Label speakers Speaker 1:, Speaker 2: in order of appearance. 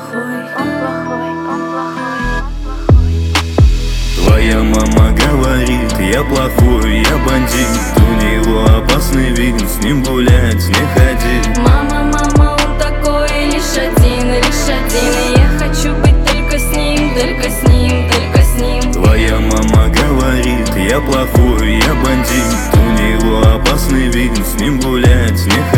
Speaker 1: плохой, он плохой, он плохой, он плохой.
Speaker 2: Твоя мама говорит, я плохой, я бандит. У него опасный вид, с ним гулять не ходи.
Speaker 1: Мама, мама, он такой, лишь один. И я хочу быть только с ним, только с ним, только с ним.
Speaker 2: Твоя мама говорит, я плохой, я бандит. У него опасный вид, с ним гулять не ходи.